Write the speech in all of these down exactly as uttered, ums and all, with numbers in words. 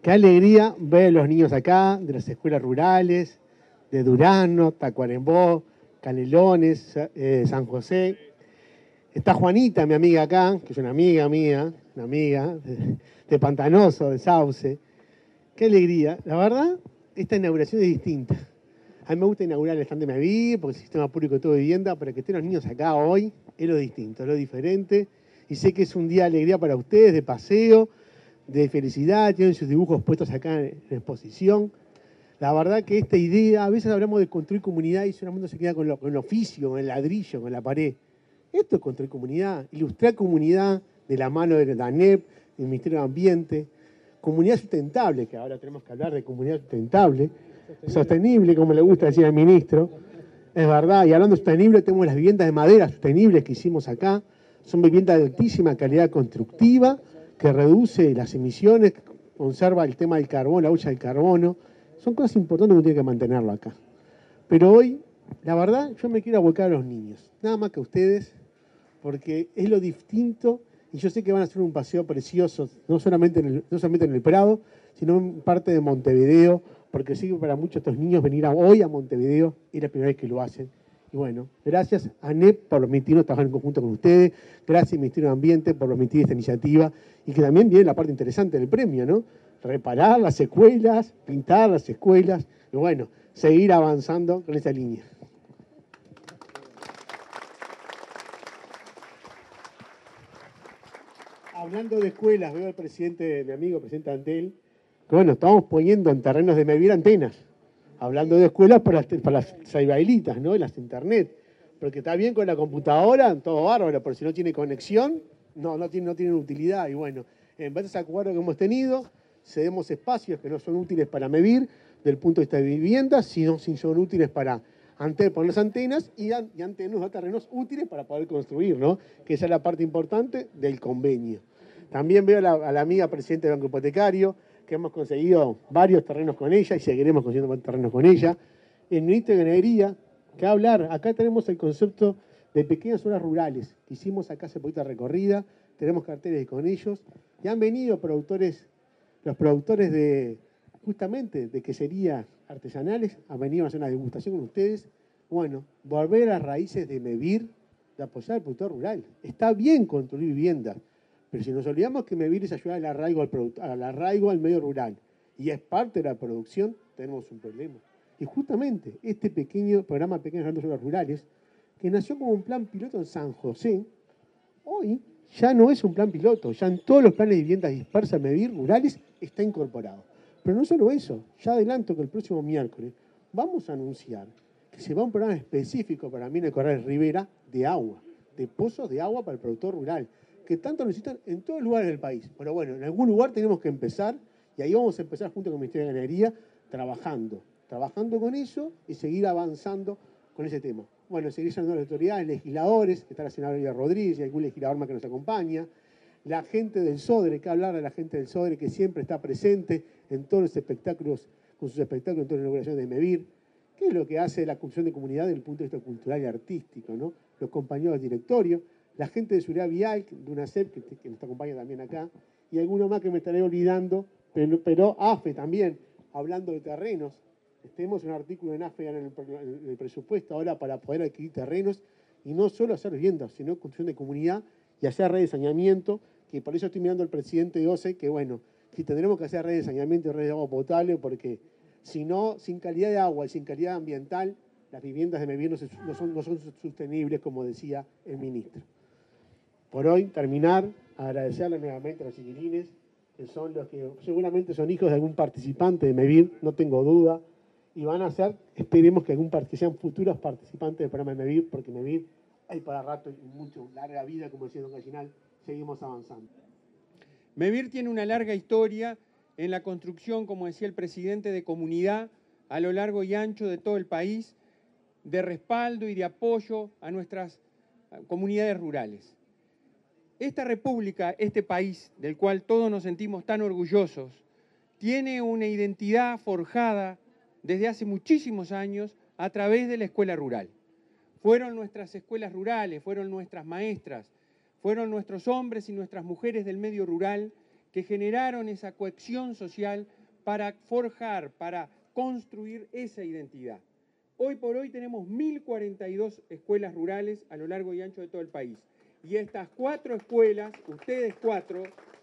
Qué alegría ver a los niños acá, de las escuelas rurales, de Durano, Tacuarembó, Canelones, eh, San José. Está Juanita, mi amiga acá, que es una amiga mía, una amiga de, de Pantanoso, de Sauce. Qué alegría. La verdad, esta inauguración es distinta. A mí me gusta inaugurar el stand de Mevir, porque el sistema público de todo vivienda, pero que estén los niños acá hoy es lo distinto, es lo diferente. Y sé que es un día de alegría para ustedes, de paseo, de felicidad, tienen sus dibujos puestos acá en la exposición. La verdad que esta idea, a veces hablamos de construir comunidad y solamente se queda con, lo, con el oficio, con el ladrillo, con la pared. Esto es construir comunidad, ilustrar comunidad de la mano de la ANEP, del Ministerio de Ambiente, comunidad sustentable, que ahora tenemos que hablar de comunidad sustentable, sostenible, sostenible como le gusta decir al ministro. Es verdad, y hablando de sostenible, tenemos las viviendas de madera sostenibles que hicimos acá. Son viviendas de altísima calidad constructiva, que reduce las emisiones, conserva el tema del carbono, la huella del carbono. Son cosas importantes que uno tiene que mantenerlo acá. Pero hoy, la verdad, yo me quiero abocar a los niños, nada más que a ustedes, porque es lo distinto, y yo sé que van a hacer un paseo precioso, no solamente en el, no solamente en el Prado, sino en parte de Montevideo, porque sé que para muchos de estos niños venir a, hoy a Montevideo es la primera vez que lo hacen. Y bueno, gracias a ANEP por permitirnos trabajar en conjunto con ustedes, gracias al Ministerio de Ambiente por permitir esta iniciativa, y que también viene la parte interesante del premio, ¿no? Reparar las escuelas, pintar las escuelas, y bueno, seguir avanzando con esa línea. Hablando de escuelas, veo al presidente, mi amigo, presidente Antel, que bueno, estamos poniendo en terrenos de Mevir antenas. Hablando de escuelas para las, para las ceibaelitas, ¿no? Las internet. Porque está bien con la computadora, todo bárbaro, pero si no tiene conexión, no, no, tiene, no tienen utilidad. Y bueno, en base a ese acuerdo que hemos tenido, cedemos espacios que no son útiles para Mevir, del punto de vista de viviendas, sino si son útiles para antes poner las antenas y, y antes nos da terrenos útiles para poder construir, ¿no? Que esa es la parte importante del convenio. También veo a la, a la amiga presidenta del Banco Hipotecario, que hemos conseguido varios terrenos con ella y seguiremos consiguiendo terrenos con ella. El ministro de Ganadería, que va a hablar, acá tenemos el concepto de pequeñas zonas rurales, que hicimos acá hace poquita recorrida, tenemos carteles con ellos, y han venido productores, los productores de, justamente, de queserías artesanales, han venido a hacer una degustación con ustedes. Bueno, volver a las raíces de Mevir, de apoyar al productor rural. Está bien construir viviendas, pero si nos olvidamos que Mevir es ayudar al arraigo al, al arraigo al medio rural y es parte de la producción, tenemos un problema. Y justamente este pequeño programa Pequeñas Grandes Obras Rurales, que nació como un plan piloto en San José, hoy ya no es un plan piloto, ya en todos los planes de viviendas dispersas Mevir rurales está incorporado. Pero no solo eso, ya adelanto que el próximo miércoles vamos a anunciar que se va a un programa específico para Mina Corrales Rivera de agua, de pozos de agua para el productor rural, que tanto necesitan en todos los lugares del país. Pero bueno, en algún lugar tenemos que empezar, y ahí vamos a empezar junto con el Ministerio de Ganadería, trabajando, trabajando con eso y seguir avanzando con ese tema. Bueno, seguir llamando a las autoridades, legisladores, está la senadora Olivia Rodríguez y algún legislador más que nos acompaña, la gente del SODRE, que hablar de la gente del SODRE que siempre está presente en todos los espectáculos, con sus espectáculos, en todas las inauguraciones de Mevir, que es lo que hace la construcción de comunidad desde el punto de vista cultural y artístico, ¿no? Los compañeros del directorio, la gente de seguridad vial, de UNACEP, que, que nos acompaña también acá, y alguno más que me estaré olvidando, pero, pero AFE también, hablando de terrenos. Tenemos un artículo en AFE en el, en el presupuesto ahora para poder adquirir terrenos, y no solo hacer viviendas, sino construcción de comunidad y hacer redes de saneamiento, que por eso estoy mirando al presidente de O C E, que bueno, que tendremos que hacer redes de saneamiento y redes de agua potable, porque si no, sin calidad de agua y sin calidad ambiental, las viviendas de Mevir no, se, no, son, no son sostenibles, como decía el ministro. Por hoy, terminar, agradecerle nuevamente a los chiquilines, que son los que seguramente son hijos de algún participante de Mevir, no tengo duda, y van a ser, esperemos que, algún, que sean futuros participantes del programa de Mevir, porque Mevir hay para rato y mucho, larga vida, como decía don Gallinal, seguimos avanzando. Mevir tiene una larga historia en la construcción, como decía el presidente, de comunidad a lo largo y ancho de todo el país, de respaldo y de apoyo a nuestras comunidades rurales. Esta república, este país del cual todos nos sentimos tan orgullosos, tiene una identidad forjada desde hace muchísimos años a través de la escuela rural. Fueron nuestras escuelas rurales, fueron nuestras maestras, fueron nuestros hombres y nuestras mujeres del medio rural que generaron esa cohesión social para forjar, para construir esa identidad. Hoy por hoy tenemos mil cuarenta y dos escuelas rurales a lo largo y ancho de todo el país. Y estas cuatro escuelas, ustedes cuatro,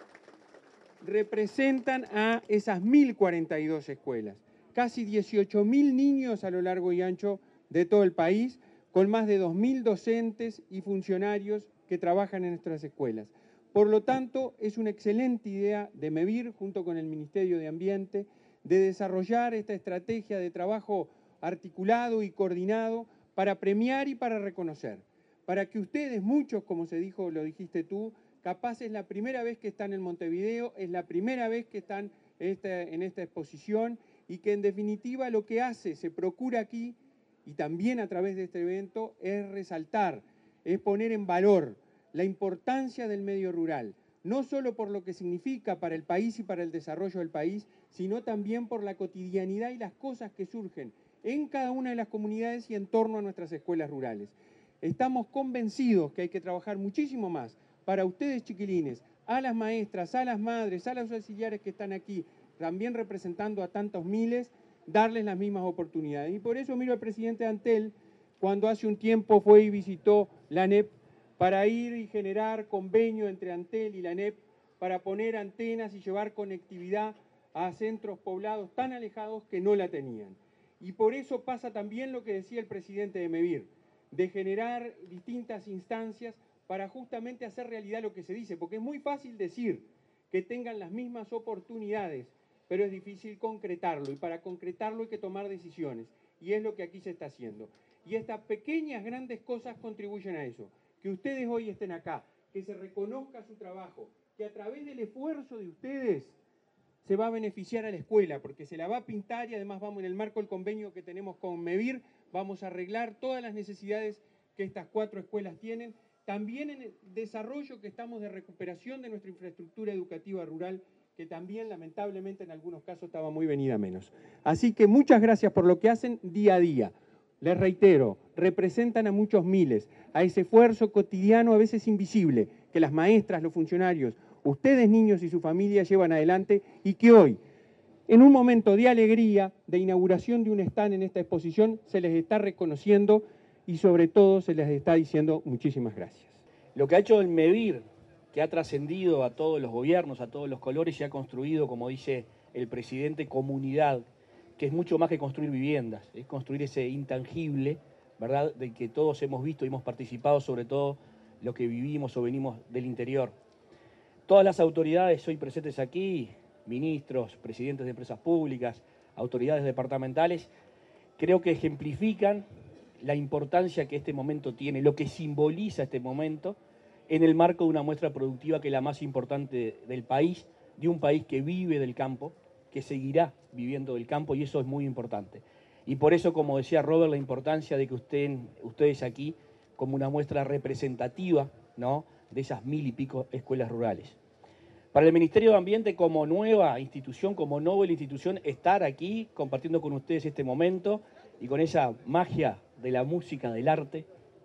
representan a esas mil cuarenta y dos escuelas. Casi dieciocho mil niños a lo largo y ancho de todo el país, con más de dos mil docentes y funcionarios que trabajan en nuestras escuelas. Por lo tanto, es una excelente idea de MEVIR, junto con el Ministerio de Ambiente, de desarrollar esta estrategia de trabajo articulado y coordinado para premiar y para reconocer. Para que ustedes, muchos, como se dijo, lo dijiste tú, capaz es la primera vez que están en Montevideo, es la primera vez que están esta, en esta exposición y que en definitiva lo que hace, se procura aquí y también a través de este evento, es resaltar, es poner en valor la importancia del medio rural, no solo por lo que significa para el país y para el desarrollo del país, sino también por la cotidianidad y las cosas que surgen en cada una de las comunidades y en torno a nuestras escuelas rurales. Estamos convencidos que hay que trabajar muchísimo más para ustedes, chiquilines, a las maestras, a las madres, a los auxiliares que están aquí, también representando a tantos miles, darles las mismas oportunidades. Y por eso miro al presidente Antel, cuando hace un tiempo fue y visitó la ANEP, para ir y generar convenio entre Antel y la ANEP, para poner antenas y llevar conectividad a centros poblados tan alejados que no la tenían. Y por eso pasa también lo que decía el presidente de MEVIR, de generar distintas instancias para justamente hacer realidad lo que se dice, porque es muy fácil decir que tengan las mismas oportunidades, pero es difícil concretarlo, y para concretarlo hay que tomar decisiones, y es lo que aquí se está haciendo. Y estas pequeñas, grandes cosas contribuyen a eso, que ustedes hoy estén acá, que se reconozca su trabajo, que a través del esfuerzo de ustedes se va a beneficiar a la escuela, porque se la va a pintar y además vamos en el marco del convenio que tenemos con MEVIR, vamos a arreglar todas las necesidades que estas cuatro escuelas tienen, también en el desarrollo que estamos de recuperación de nuestra infraestructura educativa rural, que también lamentablemente en algunos casos estaba muy venida menos. Así que muchas gracias por lo que hacen día a día. Les reitero, representan a muchos miles, a ese esfuerzo cotidiano a veces invisible, que las maestras, los funcionarios, ustedes niños y su familia llevan adelante y que hoy, en un momento de alegría, de inauguración de un stand en esta exposición, se les está reconociendo y sobre todo se les está diciendo muchísimas gracias. Lo que ha hecho el MEVIR, que ha trascendido a todos los gobiernos, a todos los colores y ha construido, como dice el presidente, comunidad, que es mucho más que construir viviendas, es construir ese intangible, ¿verdad?, del que todos hemos visto y hemos participado, sobre todo los que vivimos o venimos del interior. Todas las autoridades hoy presentes aquí, ministros, presidentes de empresas públicas, autoridades departamentales, creo que ejemplifican la importancia que este momento tiene, lo que simboliza este momento en el marco de una muestra productiva que es la más importante del país, de un país que vive del campo, que seguirá viviendo del campo, y eso es muy importante. Y por eso, como decía Robert, la importancia de que estén ustedes aquí como una muestra representativa, ¿no?, de esas mil y pico escuelas rurales. Para el Ministerio de Ambiente, como nueva institución, como novel institución, estar aquí compartiendo con ustedes este momento y con esa magia de la música, del arte,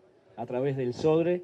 a través del Sodre,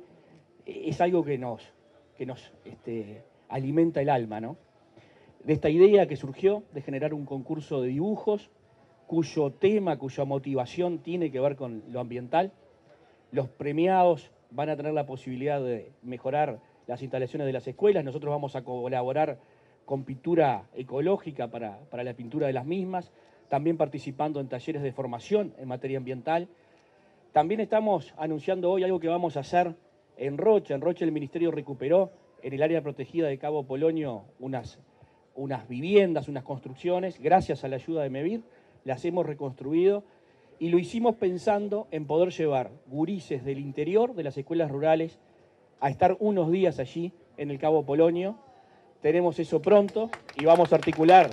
es algo que nos, que nos este, alimenta el alma, ¿no? De esta idea que surgió de generar un concurso de dibujos, cuyo tema, cuya motivación tiene que ver con lo ambiental. Los premiados van a tener la posibilidad de mejorar las instalaciones de las escuelas. Nosotros vamos a colaborar con pintura ecológica para, para la pintura de las mismas, también participando en talleres de formación en materia ambiental. También estamos anunciando hoy algo que vamos a hacer en Rocha. En Rocha el Ministerio recuperó en el área protegida de Cabo Polonio unas, unas viviendas, unas construcciones. Gracias a la ayuda de MEVIR las hemos reconstruido y lo hicimos pensando en poder llevar gurises del interior, de las escuelas rurales, a estar unos días allí en el Cabo Polonio. Tenemos eso pronto y vamos a articular,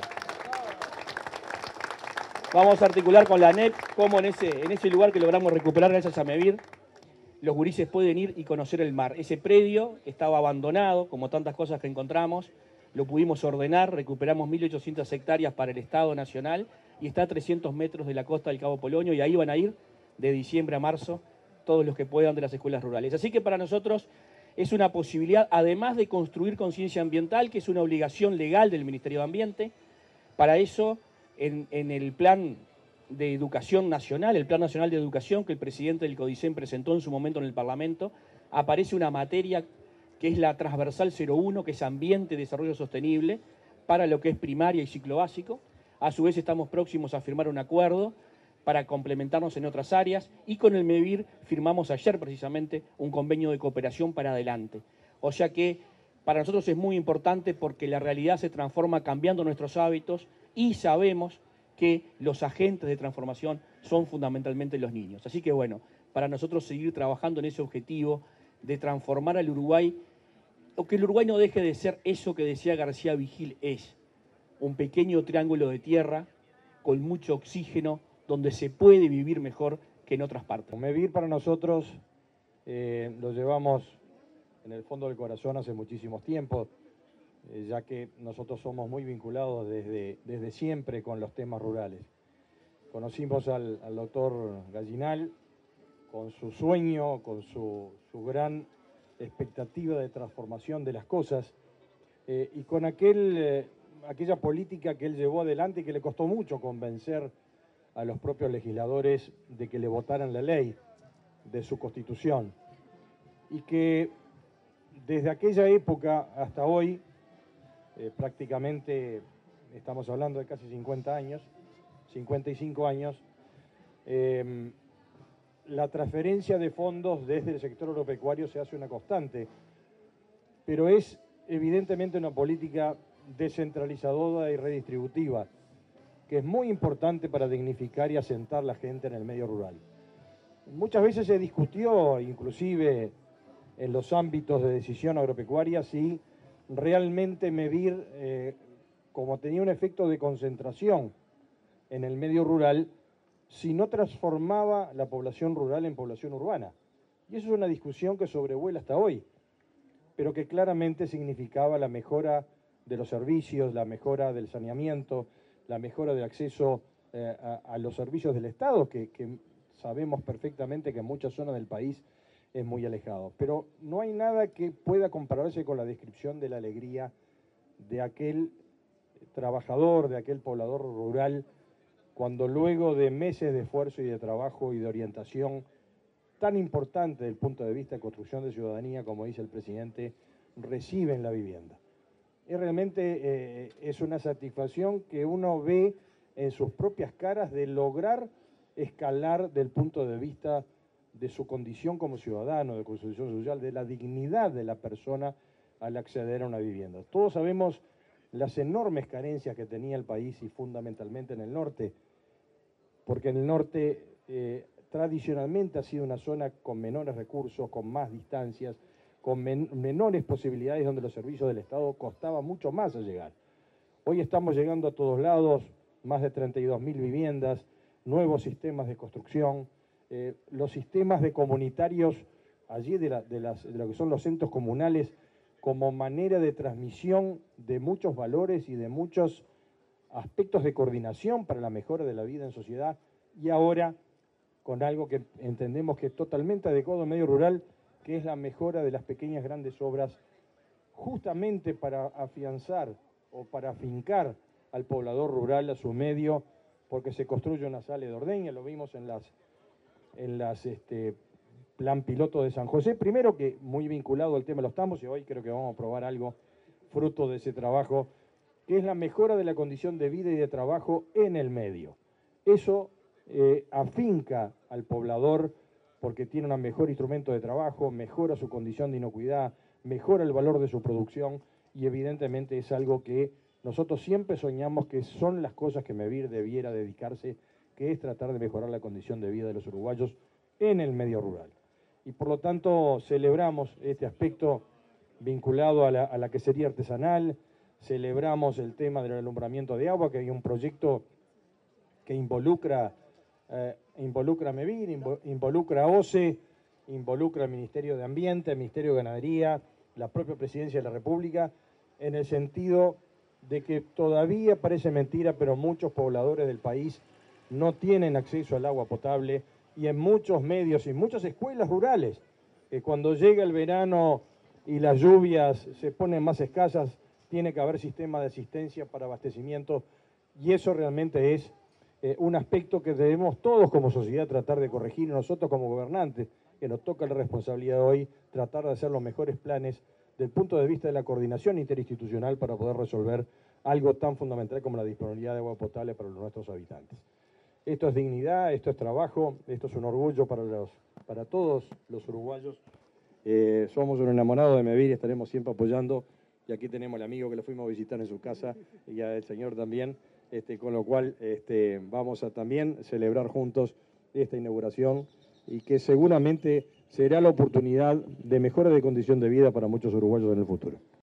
vamos a articular con la ANEP cómo en ese, en ese lugar que logramos recuperar gracias a MEVIR, los gurises pueden ir y conocer el mar. Ese predio estaba abandonado, como tantas cosas que encontramos, lo pudimos ordenar, recuperamos mil ochocientas hectáreas para el Estado Nacional y está a trescientos metros de la costa del Cabo Polonio y ahí van a ir de diciembre a marzo todos los que puedan de las escuelas rurales. Así que para nosotros es una posibilidad, además de construir conciencia ambiental, que es una obligación legal del Ministerio de Ambiente, Para eso, en, en el plan de educación nacional, el Plan Nacional de Educación que el presidente del CODICEN presentó en su momento en el Parlamento, aparece una materia que es la transversal cero uno, que es Ambiente y Desarrollo Sostenible, para lo que es primaria y ciclo básico. A su vez estamos próximos a firmar un acuerdo para complementarnos en otras áreas, y con el MEVIR firmamos ayer precisamente un convenio de cooperación para adelante. O sea que para nosotros es muy importante porque la realidad se transforma cambiando nuestros hábitos, y sabemos que los agentes de transformación son fundamentalmente los niños. Así que bueno, para nosotros seguir trabajando en ese objetivo de transformar al Uruguay, o que el Uruguay no deje de ser eso que decía García Vigil es, un pequeño triángulo de tierra con mucho oxígeno, donde se puede vivir mejor que en otras partes. MEVIR para nosotros eh, lo llevamos en el fondo del corazón hace muchísimos tiempos, eh, ya que nosotros somos muy vinculados desde, desde siempre con los temas rurales. Conocimos al, al doctor Gallinal con su sueño, con su, su gran expectativa de transformación de las cosas, eh, y con aquel, eh, aquella política que él llevó adelante y que le costó mucho convencer a los propios legisladores de que le votaran la ley de su constitución, y que desde aquella época hasta hoy, eh, prácticamente estamos hablando de casi cincuenta años, cincuenta y cinco años, eh, la transferencia de fondos desde el sector agropecuario se hace una constante, pero es evidentemente una política descentralizadora y redistributiva, que es muy importante para dignificar y asentar la gente en el medio rural. Muchas veces se discutió, inclusive en los ámbitos de decisión agropecuaria, si realmente MEVIR, eh, como tenía un efecto de concentración en el medio rural, si no transformaba la población rural en población urbana. Y eso es una discusión que sobrevuela hasta hoy, pero que claramente significaba la mejora de los servicios, la mejora del saneamiento, la mejora del acceso eh, a, a los servicios del Estado, que, que sabemos perfectamente que en muchas zonas del país es muy alejado. Pero no hay nada que pueda compararse con la descripción de la alegría de aquel trabajador, de aquel poblador rural, cuando luego de meses de esfuerzo y de trabajo y de orientación tan importante desde el punto de vista de construcción de ciudadanía, como dice el presidente, reciben la vivienda. Es realmente eh, es una satisfacción que uno ve en sus propias caras de lograr escalar del punto de vista de su condición como ciudadano, de constitución social, de la dignidad de la persona al acceder a una vivienda. Todos sabemos las enormes carencias que tenía el país, y fundamentalmente en el norte, porque en el norte eh, tradicionalmente ha sido una zona con menores recursos, con más distancias, con men menores posibilidades, donde los servicios del Estado costaba mucho más a llegar. Hoy estamos llegando a todos lados, más de treinta y dos mil viviendas, nuevos sistemas de construcción, eh, los sistemas de comunitarios allí de, la, de, las, de lo que son los centros comunales, como manera de transmisión de muchos valores y de muchos aspectos de coordinación para la mejora de la vida en sociedad, y ahora con algo que entendemos que es totalmente adecuado al medio rural, que es la mejora de las pequeñas grandes obras, justamente para afianzar o para afincar al poblador rural a su medio, porque se construye una sala de ordeña, lo vimos en las, en las este, plan piloto de San José, primero que muy vinculado al tema de los tambos, y hoy creo que vamos a probar algo fruto de ese trabajo, que es la mejora de la condición de vida y de trabajo en el medio. Eso eh, afinca al poblador porque tiene un mejor instrumento de trabajo, mejora su condición de inocuidad, mejora el valor de su producción, y evidentemente es algo que nosotros siempre soñamos que son las cosas que MEVIR debiera dedicarse, que es tratar de mejorar la condición de vida de los uruguayos en el medio rural. Y por lo tanto celebramos este aspecto vinculado a la, a la quesería artesanal, celebramos el tema del alumbramiento de agua, que hay un proyecto que involucra, eh, involucra a MEVIR, involucra a OCE, involucra al Ministerio de Ambiente, al Ministerio de Ganadería, la propia Presidencia de la República, en el sentido de que todavía parece mentira, pero muchos pobladores del país no tienen acceso al agua potable, y en muchos medios y muchas escuelas rurales, que cuando llega el verano y las lluvias se ponen más escasas, tiene que haber sistemas de asistencia para abastecimiento y eso realmente es eh, un aspecto que debemos todos como sociedad tratar de corregir, nosotros como gobernantes, que nos toca la responsabilidad hoy, tratar de hacer los mejores planes del punto de vista de la coordinación interinstitucional para poder resolver algo tan fundamental como la disponibilidad de agua potable para nuestros habitantes. Esto es dignidad, esto es trabajo, esto es un orgullo para, los, para todos los uruguayos. Eh, somos un enamorado de Mevir y estaremos siempre apoyando. Y aquí tenemos al amigo que lo fuimos a visitar en su casa y al señor también, este, con lo cual este, vamos a también celebrar juntos esta inauguración y que seguramente será la oportunidad de mejora de condición de vida para muchos uruguayos en el futuro.